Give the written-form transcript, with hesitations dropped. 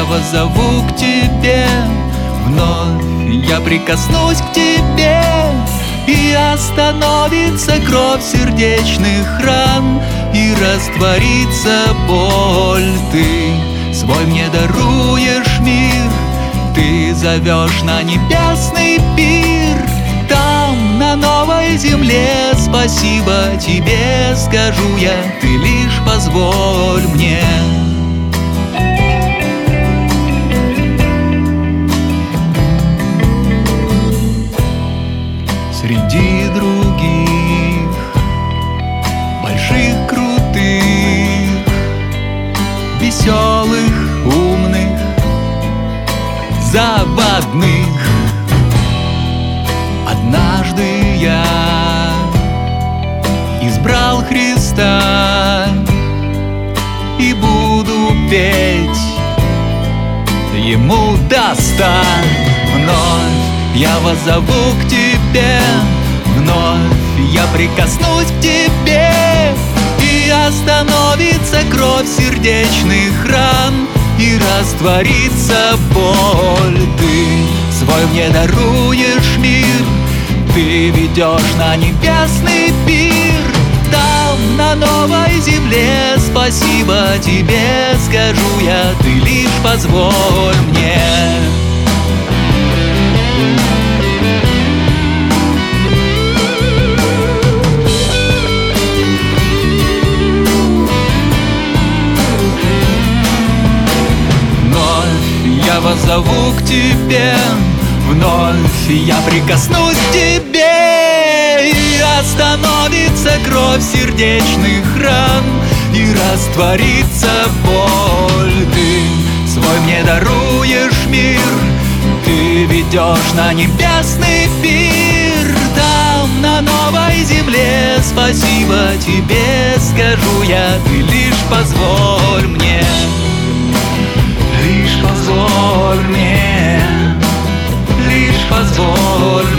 воззову к тебе, вновь я прикоснусь к тебе, и остановится кровь сердечных ран, и растворится боль. Ты свой мне даруешь мир, ты зовешь на небесный пир. Там, на новой земле, спасибо тебе скажу я, ты лишь позволь мне. Среди других больших, крутых, веселых, умных, заводных, однажды я избрал Христа и буду петь Ему до 100. Вновь я воззову к тебе, вновь я прикоснусь к тебе, и остановится кровь сердечных ран, и растворится боль. Ты свой мне даруешь мир, ты ведешь на небесный пир. Там, на новой земле, спасибо тебе скажу я, ты лишь позволь мне. Я воззову к тебе, вновь я прикоснусь к тебе, и остановится кровь сердечных ран, и растворится боль. Ты свой мне даруешь мир, ты ведешь на небесный пир. Там, на новой земле, спасибо тебе скажу я, ты лишь позволь мне. Лишь позволь мне, лишь позволь